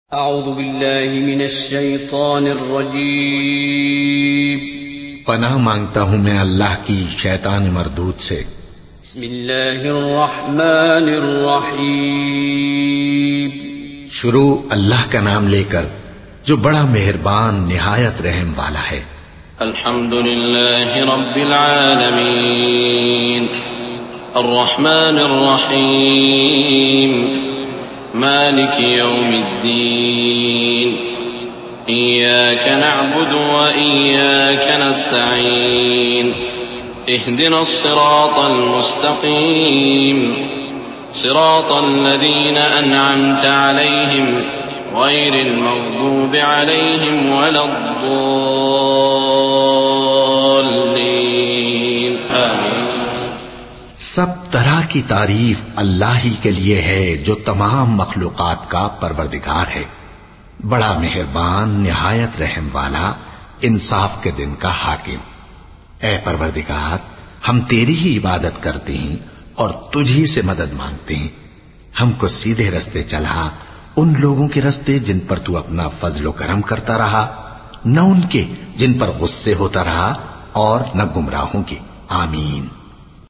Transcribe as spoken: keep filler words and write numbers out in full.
اعوذ باللہ من الشیطان الرجیم پناہ مانگتا ہوں میں اللہ کی شیطان مردود سے۔ بسم اللہ الرحمن الرحیم شروع اللہ کا نام لے کر جو بڑا مہربان نہایت رحم والا ہے۔ الحمد للہ رب العالمین الرحمن الرحیم مالک یوم الدین ایاک نعبد وإیاک نستعین اهدنا الصراط المستقیم صراط الذین انعمت علیہم غیر المغضوب علیہم ولا الضالین آمین۔ سب طرح کی تعریف اللہ ہی کے لیے ہے جو تمام مخلوقات کا پروردگار ہے، بڑا مہربان نہایت رحم والا انصاف کے دن کا حاکم۔ اے پروردگار، ہم تیری ہی عبادت کرتے ہیں اور تجھی سے مدد مانگتے ہیں، ہم کو سیدھے رستے چلا، ان لوگوں کے رستے جن پر تو اپنا فضل و کرم کرتا رہا، نہ ان کے جن پر غصے ہوتا رہا، اور نہ گمراہوں کے۔ آمین۔